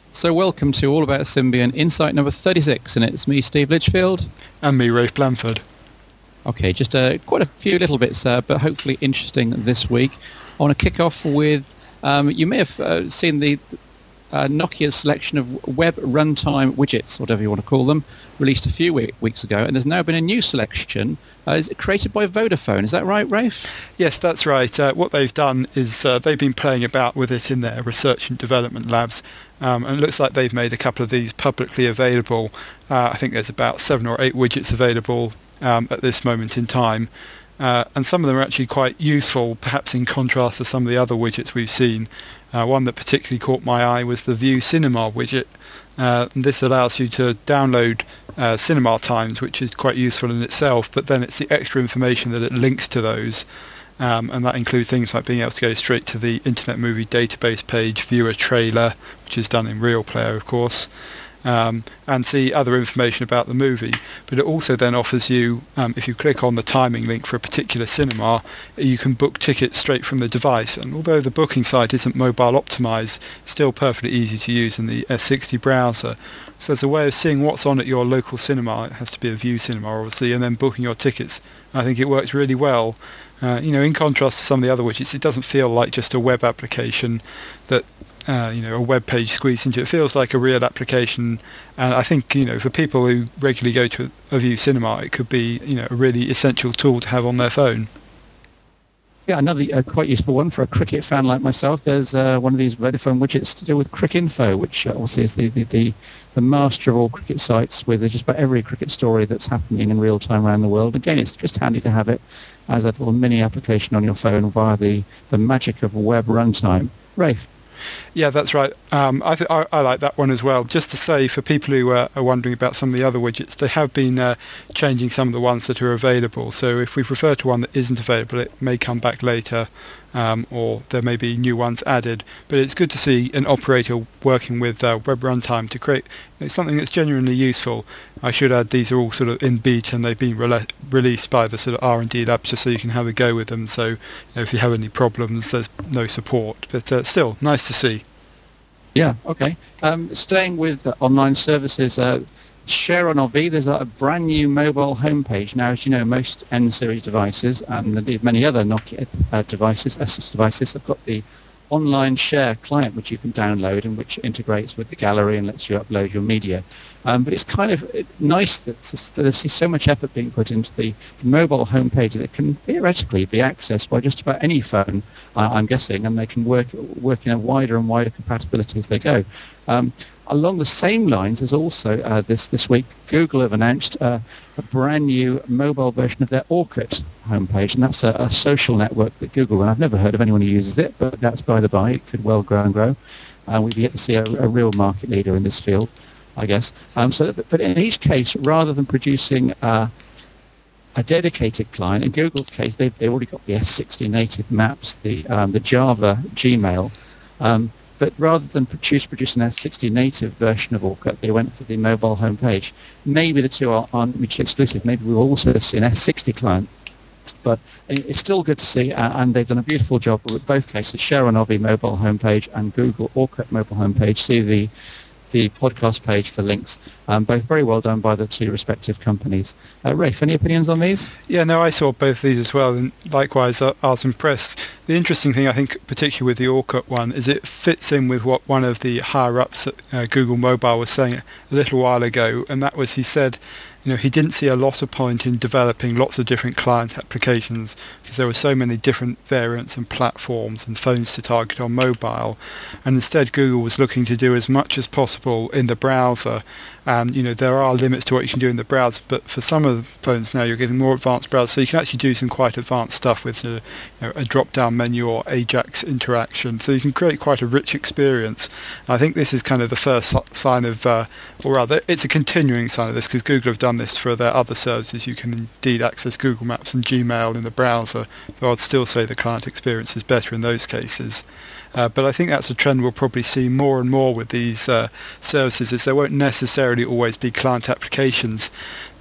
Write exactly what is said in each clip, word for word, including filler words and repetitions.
So welcome to All About Symbian Insight number thirty-six, and it's me, Steve Litchfield. And me, Rafe Blanford. Okay, just uh, quite a few little bits, uh, but hopefully interesting this week. I want to kick off with, um, you may have uh, seen the uh, Nokia's selection of web runtime widgets, whatever you want to call them, released a few week- weeks ago, and there's now been a new selection. Uh, is it created by Vodafone? Is that right, Rafe? Yes, that's right. Uh, what they've done is uh, they've been playing about with it in their research and development labs. Um, and it looks like they've made a couple of these publicly available. Uh, I think there's about seven or eight widgets available um, at this moment in time. Uh, and some of them are actually quite useful, perhaps in contrast to some of the other widgets we've seen. Uh, one that particularly caught my eye was the View Cinema widget. Uh, and this allows you to download uh, cinema times, which is quite useful in itself, but then it's the extra information that it links to those. Um, and that includes things like being able to go straight to the Internet Movie Database page, view a trailer, which is done in Real Player, of course, um, and see other information about the movie. But it also then offers you, um, if you click on the timing link for a particular cinema, you can book tickets straight from the device. And although the booking site isn't mobile optimized, it's still perfectly easy to use in the S sixty browser. So as a way of seeing what's on at your local cinema, it has to be a View Cinema, obviously, and then booking your tickets. I think it works really well. Uh, you know, in contrast to some of the other widgets, it doesn't feel like just a web application that, uh, you know, a web page squeezed into. It feels like a real application, and I think, you know, for people who regularly go to a View Cinema, it could be, you know, a really essential tool to have on their phone. Yeah, another uh, quite useful one for a cricket fan like myself. There's uh, one of these Vodafone widgets to do with Cricinfo, which uh, obviously is the, the, the, the master of all cricket sites with just about every cricket story that's happening in real time around the world. Again, it's just handy to have it as a little mini application on your phone via the, the magic of web runtime. Rafe? Yeah, that's right. Um, I, th- I, I like that one as well. Just to say, for people who uh, are wondering about some of the other widgets, they have been uh, changing some of the ones that are available. So if we refer to one that isn't available, it may come back later, um, or there may be new ones added. But it's good to see an operator working with uh, web runtime to create you know, something that's genuinely useful. I should add these are all sort of in beta and they've been rele- released by the sort of R and D labs just so you can have a go with them. So you know, if you have any problems, there's no support. But uh, still, nice to see. Yeah, okay. Um, staying with uh, online services, uh, Share on Ovi, there's a brand new mobile homepage. Now, as you know, most N-series devices and indeed many other Nokia uh, devices, Essex devices, have got the online share client which you can download and which integrates with the gallery and lets you upload your media. Um, but it's kind of nice that, that there's so much effort being put into the mobile homepage that can theoretically be accessed by just about any phone, uh, I'm guessing, and they can work work in a wider and wider compatibility as they go. Um, along the same lines, there's also uh, this this week Google have announced uh, a brand new mobile version of their Orkut homepage, and that's a, a social network that Google run. I've never heard of anyone who uses it, but that's by the by. It could well grow and grow. Uh, we've yet to see a, a real market leader in this field, I guess. Um, so, but in each case, rather than producing uh, a dedicated client, in Google's case, they've, they've already got the S sixty native maps, the um, the Java Gmail. Um, but rather than produce, produce an S sixty native version of Orkut, they went for the mobile homepage. Maybe the two are, aren't mutually exclusive. Maybe we'll also see an S sixty client. But it's still good to see, uh, and they've done a beautiful job with both cases, Share on Ovi mobile homepage and Google Orkut mobile homepage. See the the podcast page for links. Um, both very well done by the two respective companies. Uh, Rafe, any opinions on these? Yeah, no, I saw both of these as well, and likewise I, I was impressed. The interesting thing, I think, particularly with the Orkut one, is it fits in with what one of the higher-ups at uh, Google Mobile was saying a little while ago, and that was he said, you know, he didn't see a lot of point in developing lots of different client applications because there were so many different variants and platforms and phones to target on mobile, and instead Google was looking to do as much as possible in the browser. And you know there are limits to what you can do in the browser, but for some of the phones now you're getting more advanced browsers, so you can actually do some quite advanced stuff with a, you know, a drop-down menu or Ajax interaction. So you can create quite a rich experience. And I think this is kind of the first sign of, uh, or rather, it's a continuing sign of this because Google have done this for their other services. You can indeed access Google Maps and Gmail in the browser, though I'd still say the client experience is better in those cases. Uh, but I think that's a trend we'll probably see more and more with these uh, services, is there won't necessarily always be client applications.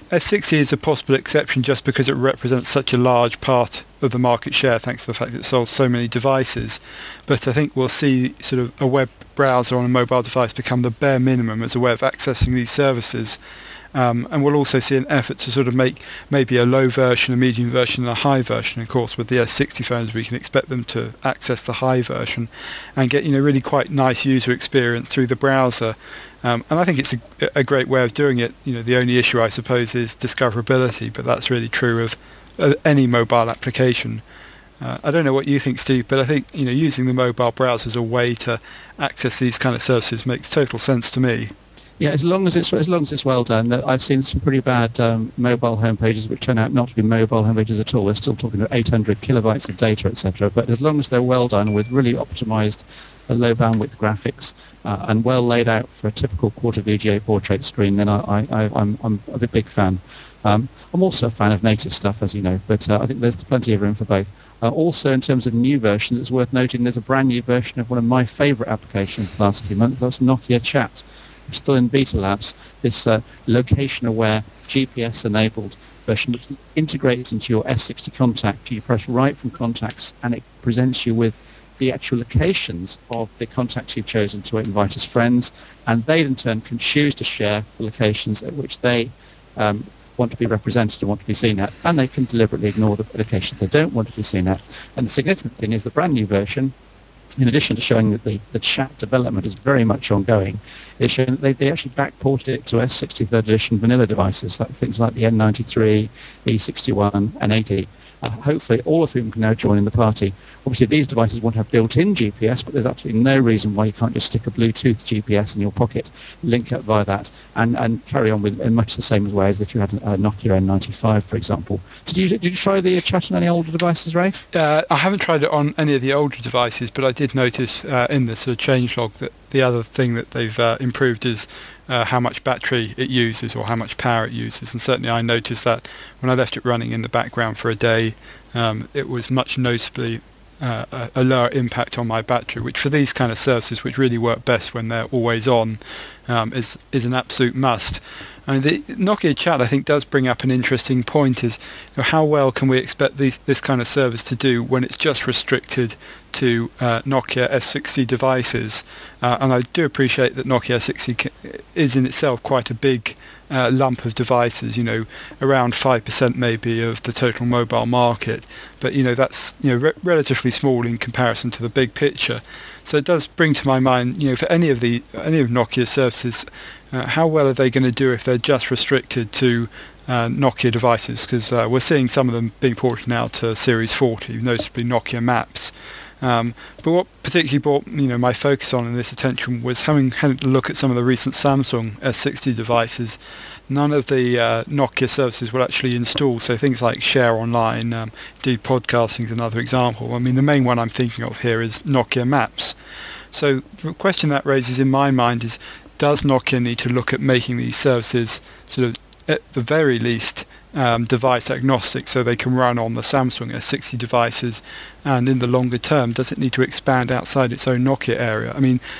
S sixty is a possible exception just because it represents such a large part of the market share thanks to the fact that it sells so many devices. But I think we'll see sort of a web browser on a mobile device become the bare minimum as a way of accessing these services. Um, and we'll also see an effort to sort of make maybe a low version, a medium version and a high version. Of course, with the S sixty phones we can expect them to access the high version and get, you know, really quite nice user experience through the browser. Um, and I think it's a, a great way of doing it. You know, the only issue I suppose is discoverability, but that's really true of uh, any mobile application. Uh, I don't know what you think, Steve, but I think, you know, using the mobile browser as a way to access these kind of services makes total sense to me. Yeah, as long as it's as long as it's well done. I've seen some pretty bad um, mobile homepages which turn out not to be mobile homepages at all. They're still talking about eight hundred kilobytes of data, et cetera. But as long as they're well done with really optimized uh, low bandwidth graphics uh, and well laid out for a typical quarter V G A portrait screen, then I, I, I, I'm, I'm a big fan. Um, I'm also a fan of native stuff, as you know, but uh, I think there's plenty of room for both. Uh, also, in terms of new versions, it's worth noting there's a brand new version of one of my favourite applications the last few months. That's Nokia Chat. Still in beta labs, this uh, location-aware, G P S-enabled version which integrates into your S sixty contact. You press right from contacts and it presents you with the actual locations of the contacts you've chosen to invite as friends, and they in turn can choose to share the locations at which they um, want to be represented and want to be seen at, and they can deliberately ignore the locations they don't want to be seen at. And the significant thing is the brand new version, in addition to showing that the, the chat development is very much ongoing, is showing that they, they actually backported it to S sixty third edition vanilla devices, like things like the N ninety-three, E sixty-one, and eighty. Uh, hopefully all of whom can now join in the party. Obviously these devices won't have built-in G P S, but there's absolutely no reason why you can't just stick a Bluetooth G P S in your pocket, link up via that, and, and carry on with in much the same way as if you had a Nokia N ninety-five, for example. Did you did you try the chat on any older devices, Rafe? Uh, I haven't tried it on any of the older devices, but I did notice uh, in the sort of changelog that the other thing that they've uh, improved is Uh, how much battery it uses or how much power it uses, and certainly I noticed that when I left it running in the background for a day, um, it was much noticeably uh, a, a lower impact on my battery, which for these kind of services which really work best when they're always on um, is is an absolute must. I mean, the Nokia Chat I think does bring up an interesting point, is you know, how well can we expect these, this kind of service to do when it's just restricted to uh, Nokia S sixty devices, uh, and I do appreciate that Nokia S sixty is in itself quite a big uh, lump of devices, you know, around five percent maybe of the total mobile market, but you know that's you know re- relatively small in comparison to the big picture. So it does bring to my mind, you know, for any of the any of Nokia's services, uh, how well are they going to do if they're just restricted to Uh, Nokia devices, because uh, we're seeing some of them being ported now to Series forty, notably Nokia Maps. Um, but what particularly brought you know my focus on and this attention was having had a look at some of the recent Samsung S sixty devices. None of the uh, Nokia services will actually install, so things like Share Online, um, indeed podcasting is another example. I mean, the main one I'm thinking of here is Nokia Maps. So the question that raises in my mind is, does Nokia need to look at making these services sort of at the very least um, device agnostic, so they can run on the Samsung S sixty devices, and in the longer term does it need to expand outside its own Nokia area? I mean,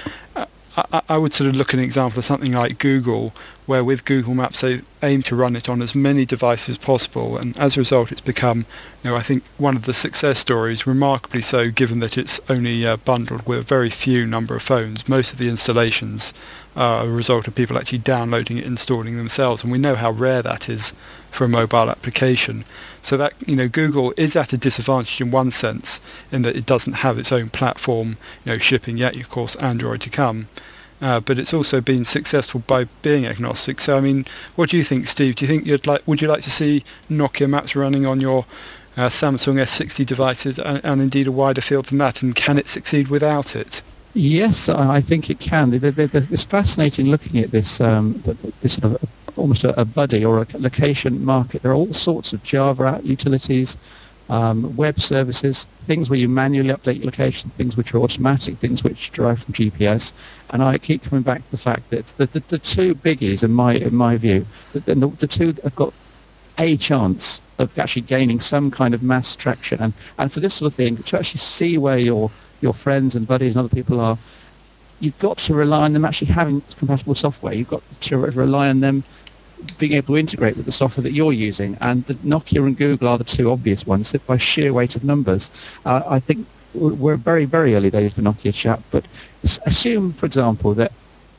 I, I would sort of look at an example of something like Google, where with Google Maps they aim to run it on as many devices as possible, and as a result it's become, you know, I think one of the success stories, remarkably so given that it's only uh, bundled with a very few number of phones. Most of the installations are a result of people actually downloading it, installing themselves, and we know how rare that is for a mobile application. So that, you know, Google is at a disadvantage in one sense, in that it doesn't have its own platform, you know, shipping yet, of course, Android to come. Uh, but it's also been successful by being agnostic. So, I mean, what do you think, Steve? Do you think you'd like? Would you like to see Nokia Maps running on your uh, Samsung S sixty devices, and, and indeed a wider field than that? And can it succeed without it? Yes, I I think it can. The- the- the- It's fascinating looking at this um, th- th- this sort of almost a, a buddy or a location market. There are all sorts of Java utilities, um, web services, things where you manually update your location, things which are automatic, things which derive from G P S. And I keep coming back to the fact that the, the, the two biggies, in my in my view, the, the, the two that have got a chance of actually gaining some kind of mass traction, and, and for this sort of thing, to actually see where your your friends and buddies and other people are, you've got to rely on them actually having compatible software. You've got to rely on them being able to integrate with the software that you're using. And the Nokia and Google are the two obvious ones by sheer weight of numbers. Uh, I think we're very, very early days for Nokia Chat, but assume, for example, that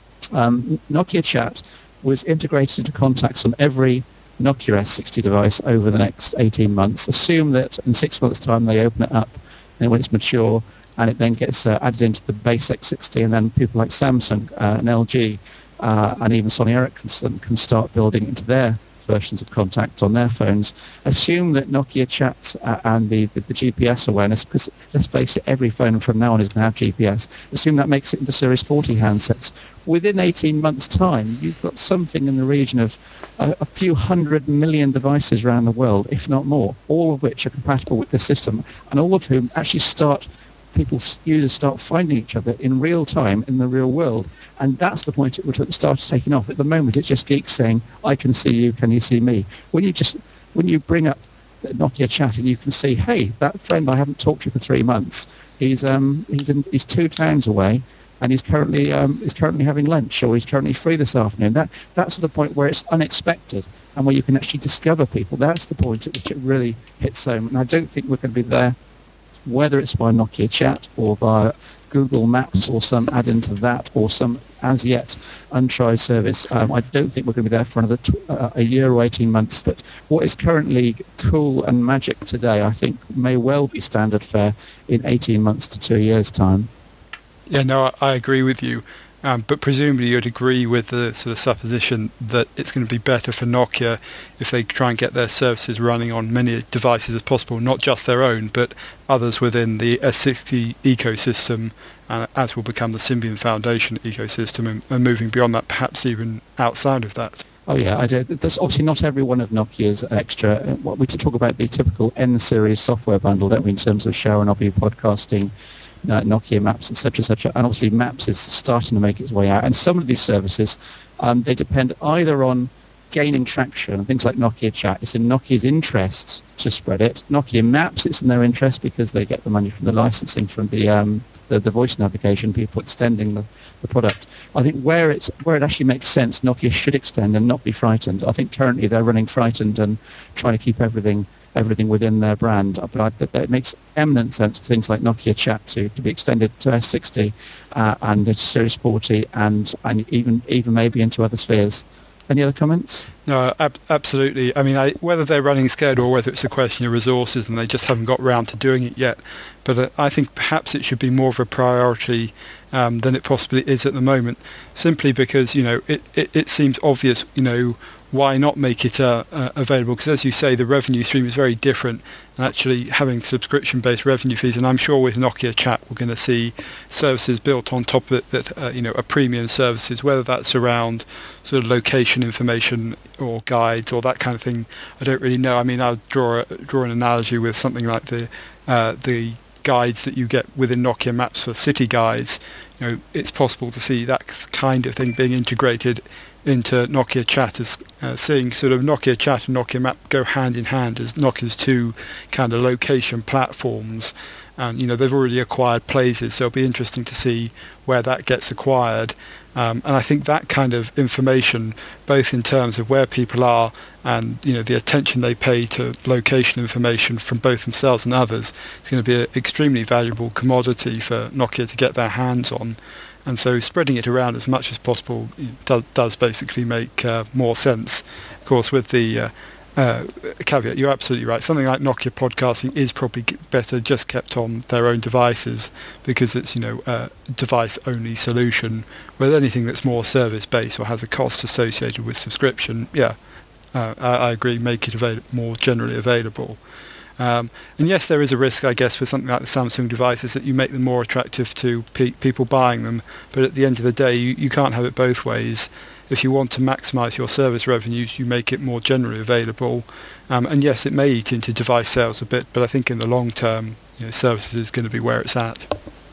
um, Nokia Chat was integrated into contacts on every Nokia S sixty device over the next eighteen months. Assume that in six months' time they open it up, and when it's mature, and it then gets uh, added into the base X sixty, and then people like Samsung uh, and L G uh, and even Sony Ericsson can start building into their versions of contact on their phones. Assume that Nokia Chat uh, and the, the, the G P S awareness, because let's face it, every phone from now on is going to have G P S. Assume that makes it into Series forty handsets. Within eighteen months' time, you've got something in the region of a, a few hundred million devices around the world, if not more, all of which are compatible with the system, and all of whom actually start, people, users start finding each other in real time in the real world. And that's the point at which it starts taking off. At the moment, it's just geeks saying, I can see you, can you see me? When you just, when you bring up Nokia Chat and you can see, hey, that friend I haven't talked to for three months, he's um he's in, he's two towns away, and he's currently um he's currently having lunch, or he's currently free this afternoon. That that's the point where it's unexpected and where you can actually discover people. That's the point at which it really hits home. And I don't think we're going to be there, whether it's via Nokia Chat or via Google Maps or some add-in to that, or some as yet untried service. Um, I don't think we're going to be there for another tw- uh, a year or eighteen months. But what is currently cool and magic today, I think, may well be standard fare in eighteen months to two years' time. Yeah, no, I, I agree with you. Um, but presumably you'd agree with the sort of supposition that it's going to be better for Nokia if they try and get their services running on many devices as possible, not just their own, but others within the S sixty ecosystem, and as will become the Symbian Foundation ecosystem, and, and moving beyond that, perhaps even outside of that. Oh yeah, I do. There's obviously not every one of Nokia's extra. What we talk about the typical N series software bundle, don't we, in terms of Share and Obby podcasting, Uh, Nokia Maps, et cetera, et cetera. And obviously Maps is starting to make its way out. And some of these services, um, they depend either on gaining traction, things like Nokia Chat. It's in Nokia's interests to spread it. Nokia Maps, it's in their interest because they get the money from the licensing, from the um, the, the voice navigation, people extending the, the product. I think where it's where it actually makes sense, Nokia should extend and not be frightened. I think currently they're running frightened and trying to keep everything everything within their brand. But I, that, it makes eminent sense for things like Nokia Chat to, to be extended to S sixty uh, and to Series forty and, and even even maybe into other spheres. Any other comments? No, ab- absolutely. I mean, I, whether they're running scared or whether it's a question of resources and they just haven't got round to doing it yet, but uh, I think perhaps it should be more of a priority um, than it possibly is at the moment, simply because, you know, it, it, it seems obvious, you know, why not make it uh, uh, available? Because as you say, the revenue stream is very different, and actually having subscription-based revenue fees, and I'm sure with Nokia Chat we're going to see services built on top of it that uh, you know are premium services, whether that's around sort of location information or guides or that kind of thing. I don't really know. I mean, I'll draw a, draw an analogy with something like the uh, the guides that you get within Nokia Maps for city guides. You know, it's possible to see that kind of thing being integrated into Nokia Chat, as uh, seeing sort of Nokia Chat and Nokia Map go hand in hand as Nokia's two kind of location platforms. And you know, they've already acquired Places, so it'll be interesting to see where that gets acquired. Um, and I think that kind of information, both in terms of where people are and you know the attention they pay to location information from both themselves and others, is going to be an extremely valuable commodity for Nokia to get their hands on. And so spreading it around as much as possible does, does basically make uh, more sense. Of course, with the uh, uh, caveat, you're absolutely right. Something like Nokia podcasting is probably better just kept on their own devices, because it's, you know, a device-only solution. With anything that's more service-based or has a cost associated with subscription, yeah, uh, I, I agree, make it avail- more generally available. Um, and yes, there is a risk, I guess, with something like the Samsung devices that you make them more attractive to pe- people buying them. But at the end of the day, you, you can't have it both ways. If you want to maximise your service revenues, you make it more generally available. Um, and yes, it may eat into device sales a bit, but I think in the long term, you know, services is going to be where it's at.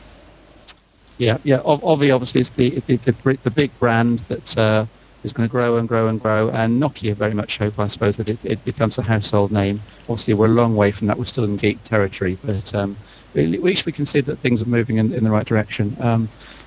Yeah, yeah. Obvi obviously is the the, the the big brand that uh, is going to grow and grow and grow, and Nokia very much hope, I suppose, that it, it becomes a household name. Obviously, we're a long way from that. We're still in geek territory, but um, at least we can see that things are moving in, in the right direction. Um,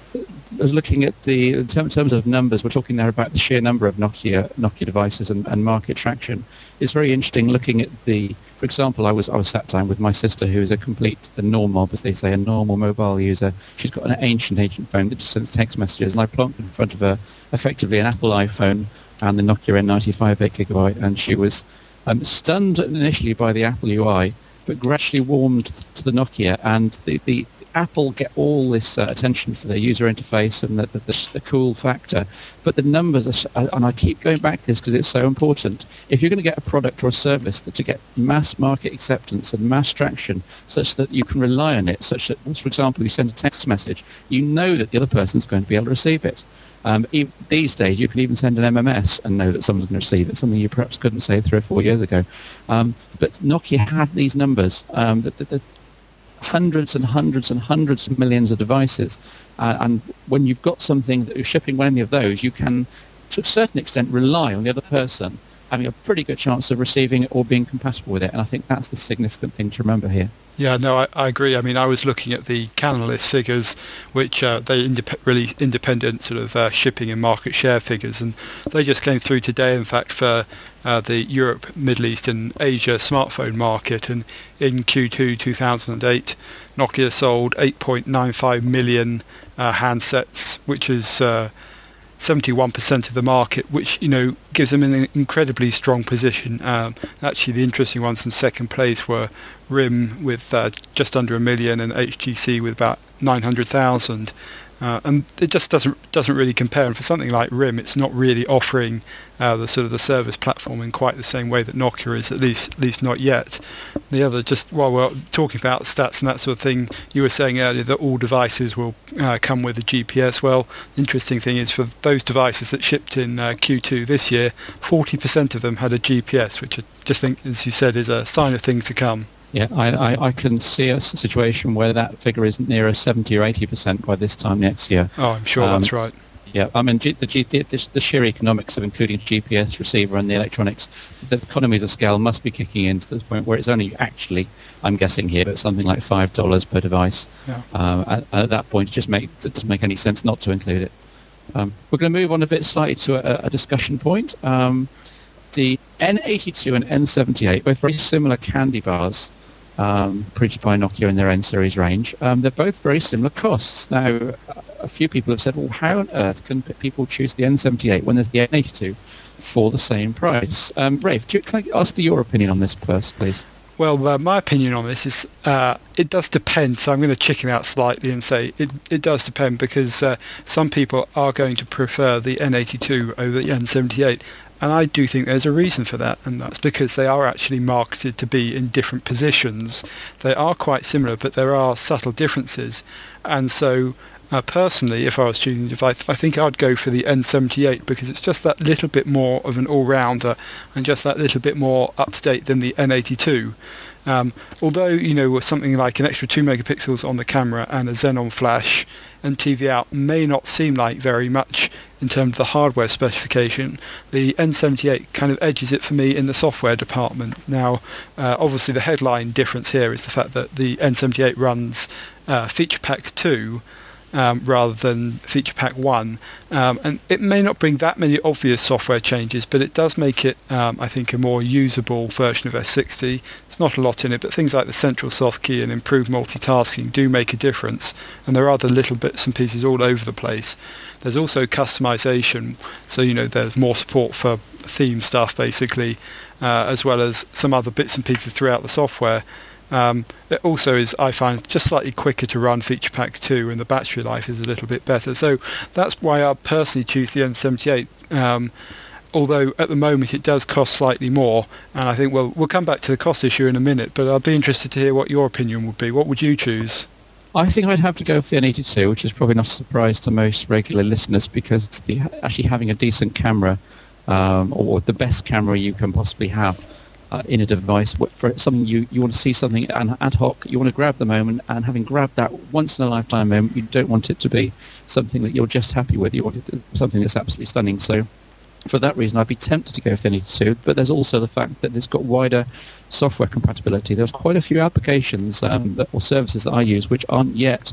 was looking at the, in term- terms of numbers, we're talking there about the sheer number of Nokia Nokia devices and, and market traction. It's very interesting looking at the, for example, I was I was sat down with my sister, who is a complete, a normal, as they say, a normal mobile user. She's got an ancient, ancient phone that just sends text messages, and I plonked in front of her effectively an Apple iPhone and the Nokia N ninety-five eight gigabyte, and she was um, stunned initially by the Apple U I, but gradually warmed to the Nokia, and the, the Apple get all this uh, attention for their user interface and the, the, the, the cool factor, but the numbers are, s- and I keep going back to this because it's so important. If you're going to get a product or a service that to get mass market acceptance and mass traction such that you can rely on it, such that, for example, you send a text message, you know that the other person's going to be able to receive it. Um, e- these days, you can even send an M M S and know that someone's going to receive it, something you perhaps couldn't say three or four years ago. Um, but Nokia had these numbers, um, that, that, that hundreds and hundreds and hundreds of millions of devices. Uh, and when you've got something that you're shipping with any of those, you can, to a certain extent, rely on the other person having a pretty good chance of receiving it or being compatible with it. And I think that's the significant thing to remember here. Yeah, no, I, I agree. I mean, I was looking at the Canalys figures, which uh, they indep- really independent sort of uh, shipping and market share figures, and they just came through today, in fact, for uh, the Europe, Middle East and Asia smartphone market. And in Q two two thousand eight, Nokia sold eight point nine five million uh, handsets, which is uh, seventy-one percent of the market, which, you know, gives them an incredibly strong position. Um, actually, the interesting ones in second place were RIM with uh, just under a million and H T C with about nine hundred thousand. Uh, and it just doesn't doesn't really compare. And for something like RIM, it's not really offering uh, the sort of the service platform in quite the same way that Nokia is, at least at least not yet. The other, just while we're talking about stats and that sort of thing, you were saying earlier that all devices will uh, come with a G P S. Well, the interesting thing is for those devices that shipped in uh, Q two this year, forty percent of them had a G P S, which I just think, as you said, is a sign of things to come. Yeah, I, I, I can see a situation where that figure is nearer seventy or eighty percent by this time next year. Oh, I'm sure Um, that's right. Yeah, I mean, G, the, G, the, the sheer economics of including G P S receiver and the electronics, the economies of scale must be kicking in to the point where it's only actually, I'm guessing here, but something like five dollars per device. Yeah. Uh, at, at that point, it just make, it doesn't make any sense not to include it. Um, we're going to move on a bit slightly to a, a discussion point. Um, the N eighty-two and N seventy-eight, both very similar candy bars, um, produced by Nokia in their N series range. Um, they're both very similar costs. Now, a few people have said, well, how on earth can p- people choose the N seventy-eight when there's the N eighty-two for the same price? Um, Rafe, do you, can I ask for your opinion on this first, please? Well, uh, my opinion on this is uh, it does depend. So I'm going to chicken out slightly and say it, it does depend, because uh, some people are going to prefer the N eighty-two over the N seventy-eight. And I do think there's a reason for that, and that's because they are actually marketed to be in different positions. They are quite similar, but there are subtle differences. And so uh, personally, if I was choosing a device, I think I'd go for the N seventy-eight, because it's just that little bit more of an all-rounder and just that little bit more up-to-date than the N eighty-two. Um, although, you know, with something like an extra two megapixels on the camera and a Xenon flash and T V out may not seem like very much in terms of the hardware specification, the N seventy-eight kind of edges it for me in the software department. Now, uh, obviously the headline difference here is the fact that the N seventy-eight runs uh, Feature Pack two um, rather than Feature Pack one, um, and it may not bring that many obvious software changes, but it does make it, um, I think, a more usable version of S sixty. There's not a lot in it, but things like the central soft key and improved multitasking do make a difference, and there are other little bits and pieces all over the place. There's also customization, so, you know, there's more support for theme stuff, basically, uh, as well as some other bits and pieces throughout the software. Um, it also is, I find, just slightly quicker to run Feature Pack two, and the battery life is a little bit better. So that's why I personally choose the N seventy-eight, um, although at the moment it does cost slightly more, and I think, well, we'll come back to the cost issue in a minute, but I'd be interested to hear what your opinion would be. What would you choose? I think I'd have to go for the N eighty-two, which is probably not a surprise to most regular listeners, because it's the, actually having a decent camera, um, or the best camera you can possibly have uh, in a device, for something you, you want to see something ad, ad hoc, you want to grab the moment, and having grabbed that once in a lifetime moment, you don't want it to be something that you're just happy with. You want it to, something that's absolutely stunning. So for that reason, I'd be tempted to go for the N eighty-two, but there's also the fact that it's got wider software compatibility. There's quite a few applications um, that, or services that I use which aren't yet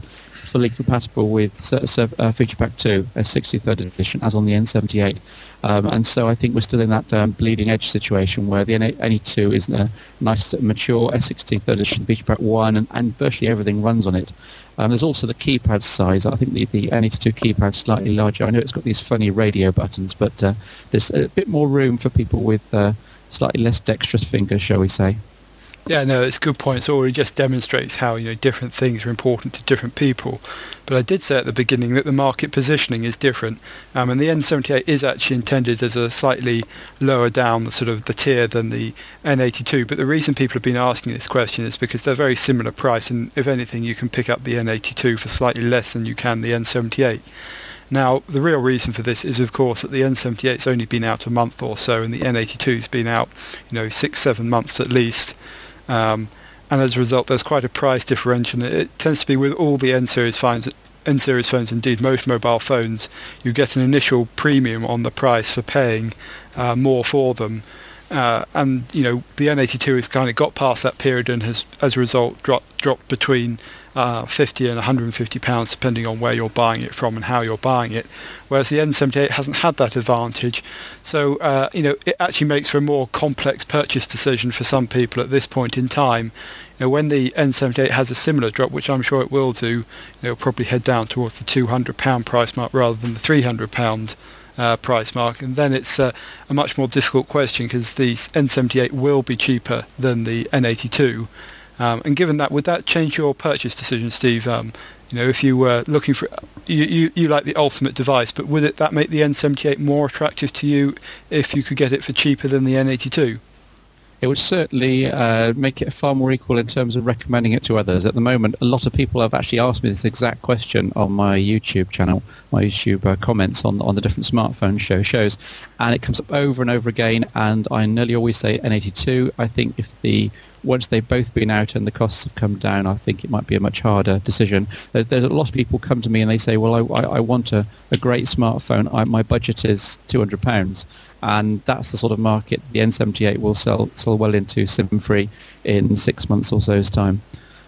fully compatible with uh, uh, Feature Pack two, a sixty-third edition, as on the N seventy-eight. Um, and so I think we're still in that um, bleeding edge situation where the N E two is a nice, mature S sixty-third edition Feature Pack one, and, and virtually everything runs on it. Um, there's also the keypad size. I think the, the N E two keypad's slightly larger. I know it's got these funny radio buttons, but uh, there's a bit more room for people with uh, slightly less dexterous fingers, shall we say. Yeah, no, it's a good point. It already just demonstrates how, you know, different things are important to different people. But I did say at the beginning that the market positioning is different, um, and the N seventy-eight is actually intended as a slightly lower down the sort of the tier than the N eighty-two. But the reason people have been asking this question is because they're very similar price, and if anything, you can pick up the N eighty-two for slightly less than you can the N seventy-eight. Now, the real reason for this is, of course, that the N seventy-eight's only been out a month or so, and the N eighty-two's been out, you know, six, seven months at least. Um, and as a result, there's quite a price differential. It tends to be with all the N-series phones, N-series phones, indeed most mobile phones, you get an initial premium on the price for paying uh, more for them. Uh, and, you know, the N eighty-two has kind of got past that period and has, as a result, dropped, dropped between uh, fifty and one hundred fifty pounds, depending on where you're buying it from and how you're buying it. Whereas the N seventy-eight hasn't had that advantage. So, uh, you know, it actually makes for a more complex purchase decision for some people at this point in time. You know, when the N seventy-eight has a similar drop, which I'm sure it will do, you know, it'll probably head down towards the two hundred pounds price mark rather than the three hundred pounds Uh, price mark, and then it's uh, a much more difficult question because the N seventy-eight will be cheaper than the N eighty-two. Um, and given that, would that change your purchase decision, Steve? Um, you know, if you were looking for, you, you, you like the ultimate device, but would it that make the N seventy-eight more attractive to you if you could get it for cheaper than the N eighty-two? It would certainly uh, make it far more equal in terms of recommending it to others. At the moment, a lot of people have actually asked me this exact question on my YouTube channel, my YouTube uh, comments on on the different smartphone show shows, and it comes up over and over again. And I nearly always say N eighty-two. I think if the once they've both been out and the costs have come down, I think it might be a much harder decision. There's, there's a lot of people come to me and they say, well, I, I, I want a, a great smartphone. I, my budget is two hundred pounds. And that's the sort of market the N seventy-eight will sell sell well into SIM-free in six months or so's time.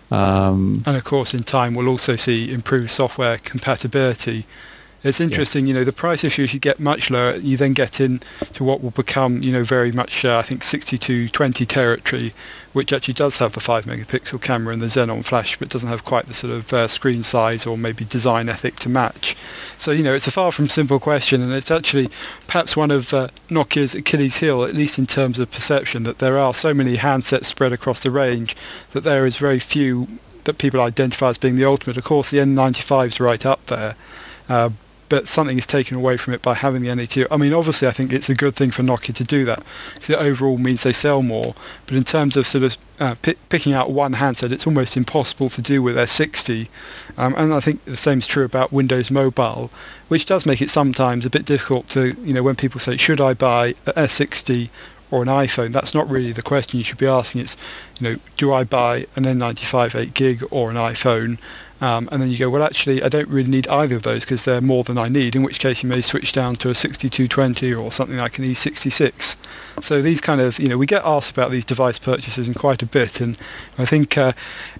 Um, and of course, in time, we'll also see improved software compatibility. It's interesting, yeah. You know, the price issues you get much lower. You then get into what will become, you know, very much, uh, I think, sixty-two twenty territory, which actually does have the five megapixel camera and the Xenon flash, but doesn't have quite the sort of uh, screen size or maybe design ethic to match. So, you know, it's a far from simple question, and it's actually perhaps one of uh, Nokia's Achilles heel, at least in terms of perception, that there are so many handsets spread across the range that there is very few that people identify as being the ultimate. Of course, the N ninety-five is right up there. Uh, but something is taken away from it by having the N eighty-two. I mean, obviously, I think it's a good thing for Nokia to do that, because it overall means they sell more. But in terms of sort of uh, p- picking out one handset, it's almost impossible to do with S sixty. Um, and I think the same is true about Windows Mobile, which does make it sometimes a bit difficult to, you know, when people say, should I buy an S sixty or an iPhone? That's not really the question you should be asking. It's, you know, do I buy an N ninety-five eight gig or an iPhone? Um, and then you go, well, actually, I don't really need either of those because they're more than I need, in which case you may switch down to a sixty-two twenty or something like an E sixty-six. So these kind of, you know, we get asked about these device purchases in quite a bit, and I think uh,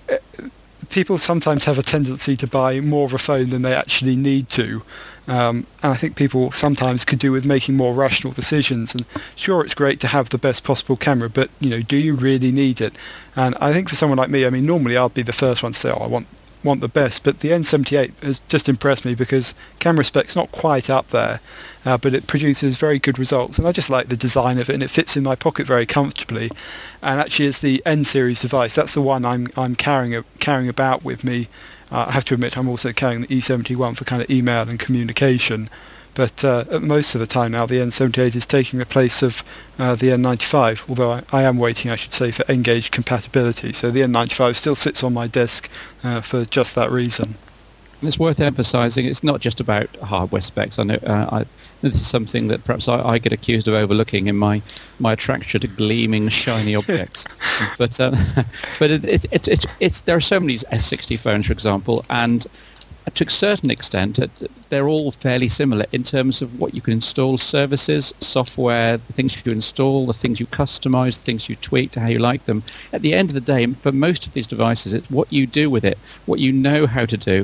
people sometimes have a tendency to buy more of a phone than they actually need to. Um, and I think people sometimes could do with making more rational decisions. And sure, it's great to have the best possible camera, but, you know, do you really need it? And I think for someone like me, I mean, normally I'd be the first one to say, oh, I want want the best, but the N seventy-eight has just impressed me because camera spec's not quite up there, uh, but it produces very good results, and I just like the design of it, and it fits in my pocket very comfortably. And actually, as the N series device, that's the one I'm I'm carrying a, carrying about with me. Uh, I have to admit, I'm also carrying the E seventy-one for kind of email and communication. But uh, at most of the time now, the N seventy-eight is taking the place of uh, the N ninety-five, although I, I am waiting, I should say, for N-Gage compatibility. So the N ninety-five still sits on my desk uh, for just that reason. It's worth emphasising it's not just about hardware specs. I know uh, I, this is something that perhaps I, I get accused of overlooking in my, my attraction to gleaming, shiny objects. but um, but it, it, it, it, it's there are so many S sixty phones, for example, and to a certain extent, they're all fairly similar in terms of what you can install, services, software, the things you install, the things you customize, the things you tweak to how you like them. At the end of the day, for most of these devices, it's what you do with it, what you know how to do,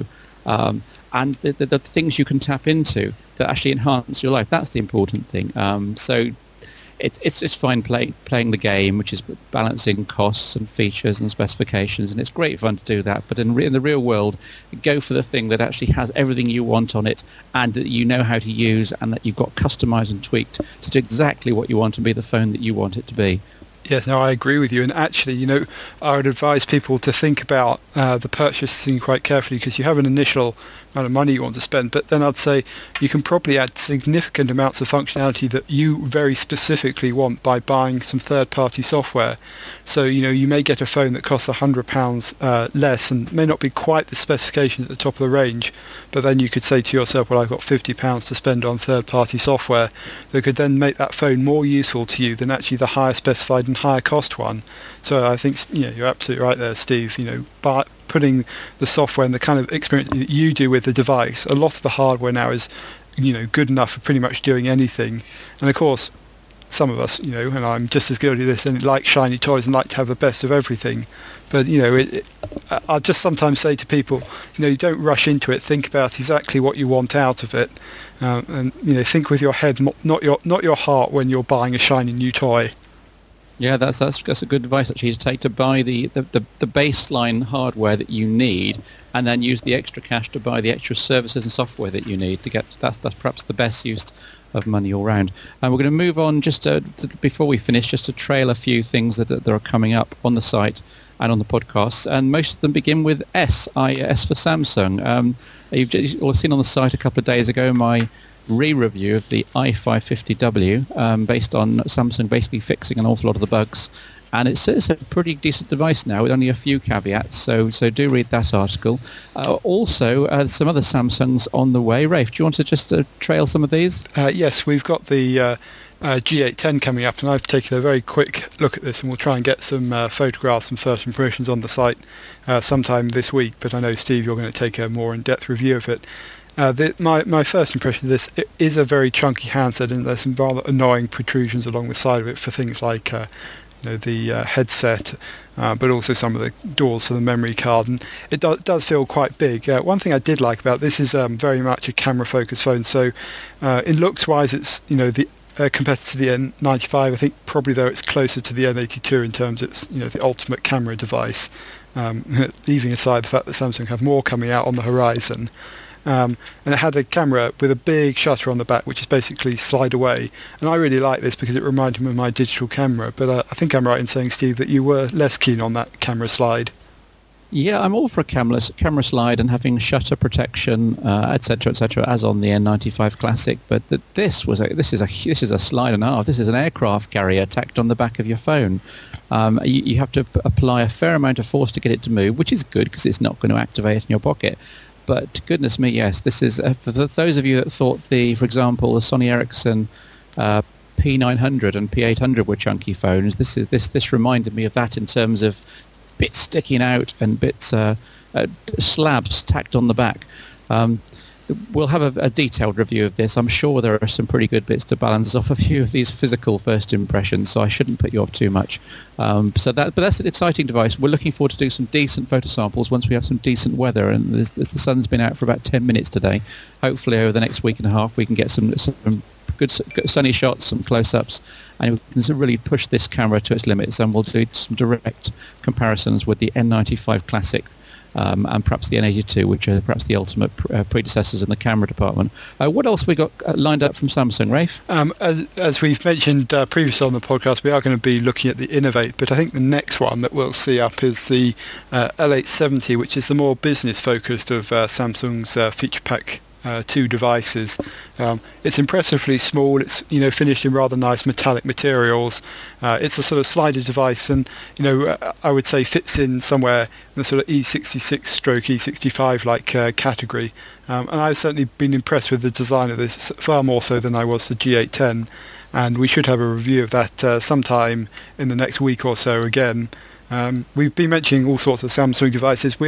Um, and the, the, the things you can tap into that actually enhance your life. That's the important thing. Um, so it, it's it's fine play, playing the game, which is balancing costs and features and specifications, and it's great fun to do that. But in, re- in the real world, go for the thing that actually has everything you want on it and that you know how to use and that you've got customized and tweaked to do exactly what you want to be the phone that you want it to be. Yes, no, I agree with you. And actually, you know, I would advise people to think about uh, the purchasing quite carefully, because you have an initial amount of money you want to spend, but then I'd say you can probably add significant amounts of functionality that you very specifically want by buying some third-party software. So, you know, you may get a phone that costs one hundred pounds uh, less and may not be quite the specification at the top of the range, but then you could say to yourself, well, I've got fifty pounds to spend on third-party software that could then make that phone more useful to you than actually the higher specified and higher cost one. So I think, you know, you're absolutely right there, Steve. You know, by putting the software and the kind of experience that you do with the device, a lot of the hardware now is, you know, good enough for pretty much doing anything. And of course, some of us, you know, and I'm just as guilty of this, and like shiny toys and like to have the best of everything. But, you know, it, it, I just sometimes say to people, you know, you don't rush into it. Think about exactly what you want out of it, um, and, you know, think with your head, not your not your heart when you're buying a shiny new toy. Yeah, that's that's that's a good advice actually, to take to buy the, the, the, the baseline hardware that you need, and then use the extra cash to buy the extra services and software that you need to get. That's that's perhaps the best use of money all round. And we're going to move on just to, to, before we finish, just to trail a few things that that are coming up on the site and on the podcasts, and most of them begin with S. I S for Samsung. Um, you've just, all seen on the site a couple of days ago my re-review of the i five fifty W, um, based on Samsung basically fixing an awful lot of the bugs, and it's, it's a pretty decent device now with only a few caveats, so so do read that article. Uh, also, uh, some other Samsungs on the way. Rafe, do you want to just uh, trail some of these? Uh, yes, we've got the uh, uh, G eight ten coming up, and I've taken a very quick look at this, and we'll try and get some uh, photographs and first impressions on the site uh, sometime this week, but I know, Steve, you're going to take a more in-depth review of it. Uh, the, my, my first impression of this, it is a very chunky handset, and there's some rather annoying protrusions along the side of it for things like uh, you know, the uh, headset, uh, but also some of the doors for the memory card, and it do, does feel quite big. Uh, one thing I did like about this is um, very much a camera-focused phone, so uh, in looks-wise, it's, you know, the uh, compared to the N ninety-five, I think probably though it's closer to the N eighty-two in terms of it's, you know, the ultimate camera device, um, leaving aside the fact that Samsung have more coming out on the horizon. Um, and it had a camera with a big shutter on the back, which is basically slide away. And I really like this because it reminded me of my digital camera. But uh, I think I'm right in saying, Steve, that you were less keen on that camera slide. Yeah, I'm all for a camera, camera slide and having shutter protection, uh, et cetera, et cetera, as on the N ninety-five Classic. But th- this was a this is a this is a slide and a half. This is an aircraft carrier tacked on the back of your phone. Um, you, you have to p- apply a fair amount of force to get it to move, which is good because it's not going to activate in your pocket. But goodness me, yes, this is uh, for those of you that thought the, for example, the Sony Ericsson uh, P nine hundred and P eight hundred were chunky phones. This is this this reminded me of that in terms of bits sticking out and bits uh, uh, slabs tacked on the back. Um, we'll have a, a detailed review of this. I'm sure there are some pretty good bits to balance off a few of these physical first impressions, so I shouldn't put you off too much. Um, so that, but that's an exciting device. We're looking forward to doing some decent photo samples once we have some decent weather, and there's, there's, the sun's been out for about ten minutes today. Hopefully over the next week and a half we can get some, some good, good sunny shots, some close-ups, and we can really push this camera to its limits, and we'll do some direct comparisons with the N ninety-five Classic Um, and perhaps the N eighty-two, which are perhaps the ultimate pr- uh, predecessors in the camera department. Uh, what else we got uh, lined up from Samsung, Rafe? Um, as, as we've mentioned uh, previously on the podcast, we are going to be looking at the Innovate, but I think the next one that we'll see up is the uh, L eight seventy, which is the more business-focused of uh, Samsung's uh, feature pack Uh, two devices. Um, it's impressively small. It's, you know, finished in rather nice metallic materials. Uh, it's a sort of slider device, and, you know, uh, I would say fits in somewhere in the sort of E sixty-six stroke E sixty-five like uh, category. Um, and I've certainly been impressed with the design of this, far more so than I was the G eight ten. And we should have a review of that uh, sometime in the next week or so again. Um, we've been mentioning all sorts of Samsung devices. We are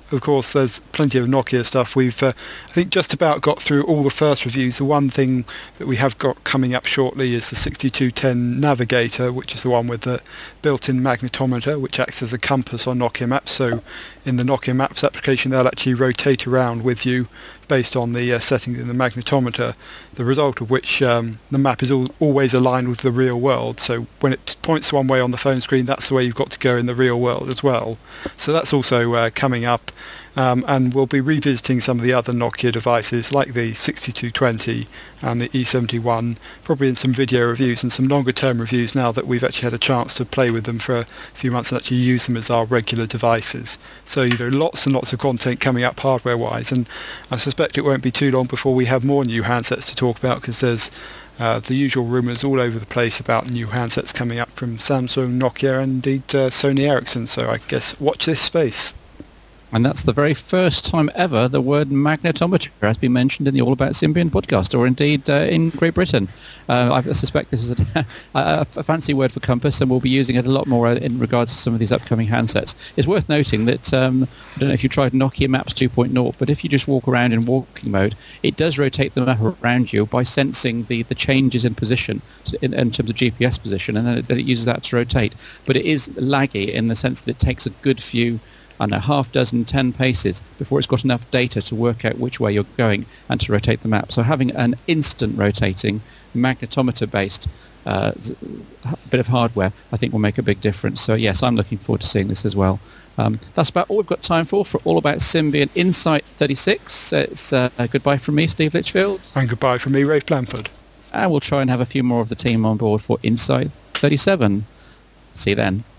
of course, there's plenty of Nokia stuff. We've, uh, I think, just about got through all the first reviews. The one thing that we have got coming up shortly is the sixty-two ten Navigator, which is the one with the built-in magnetometer, which acts as a compass on Nokia Maps. So in the Nokia Maps application, they'll actually rotate around with you based on the uh, settings in the magnetometer, the result of which um, the map is all, always aligned with the real world. So when it points one way on the phone screen, that's the way you've got to go in the real world as well. So that's also uh, coming up. Um, and we'll be revisiting some of the other Nokia devices like the sixty-two twenty and the E seventy-one, probably in some video reviews and some longer term reviews now that we've actually had a chance to play with them for a few months and actually use them as our regular devices. So, you know, lots and lots of content coming up hardware wise, and I suspect it won't be too long before we have more new handsets to talk about, because there's uh, the usual rumours all over the place about new handsets coming up from Samsung, Nokia and indeed uh, Sony Ericsson. So I guess watch this space. And that's the very first time ever the word magnetometer has been mentioned in the All About Symbian podcast, or indeed uh, in Great Britain. Uh, I suspect this is a, a, a fancy word for compass, and we'll be using it a lot more in regards to some of these upcoming handsets. It's worth noting that, um, I don't know if you tried Nokia Maps two point oh, but if you just walk around in walking mode, it does rotate the map around you by sensing the, the changes in position, in, in terms of G P S position, and then it, then it uses that to rotate. But it is laggy in the sense that it takes a good few I don't know, half dozen, ten paces before it's got enough data to work out which way you're going and to rotate the map. So having an instant rotating magnetometer-based uh, bit of hardware, I think will make a big difference. So yes, I'm looking forward to seeing this as well. Um, that's about all we've got time for for All About Symbian Insight thirty-six. It's uh, goodbye from me, Steve Litchfield. And goodbye from me, Rafe Blanford. And we'll try and have a few more of the team on board for Insight thirty-seven. See you then.